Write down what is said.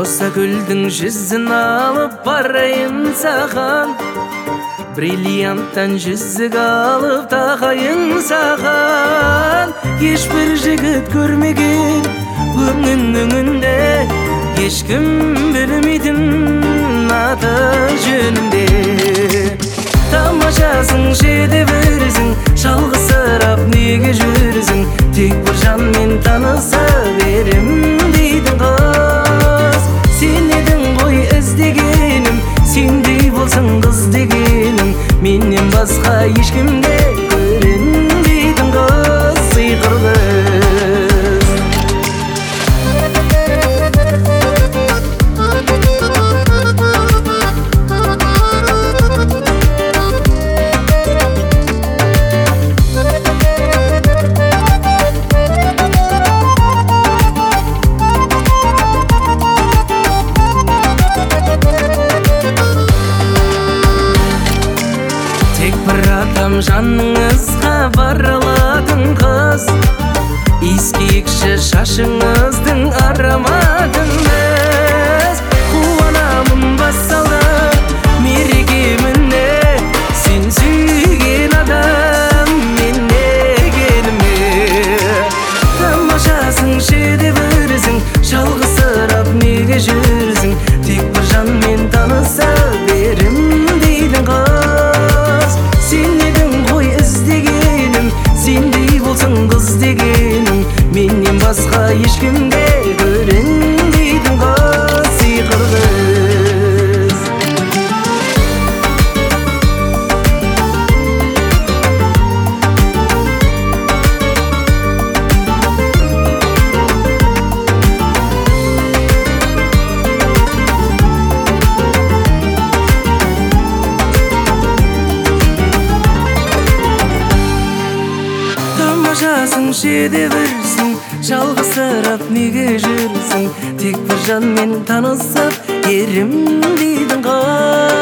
Роса гүлдің жүзін алып барайын саған, бриллианттан жүзік алып тағайын саған. Ешбір жігіт көрмеген өңінде, ешкім білмейтін аты жөнінде. Тамашасың, шедеврсің, жалғызсырап неге жүрсің? Тек бір жанмен таныса берем дейтін қыз. Сен едің ғой іздегенім, сендей болсын қыз дегенім. Менен басқа ешкімде көрінбейтін қыз, сиқыр қыз. Жаныңызға бара алатын қыз, иіскекші шашыңыздың ароматын біз. Қуанамын басалды мерекеміне, сен сүйген адам менне келме. Тамашасың, шедеврсің, жалғызсырап неге жүрсің? Тек бір жанмен таныса берем дейтін қыз. Сен едің ғой іздегенім, сендей болсын қыз дегенім. Менен басқа ешкімде көрінбейтін қыз, сиқыр қыз. Тамашасың, шедеврсің, жалғызсырап неге жүрсің? Тек бір жанмен танысып ерім дейтін қыз.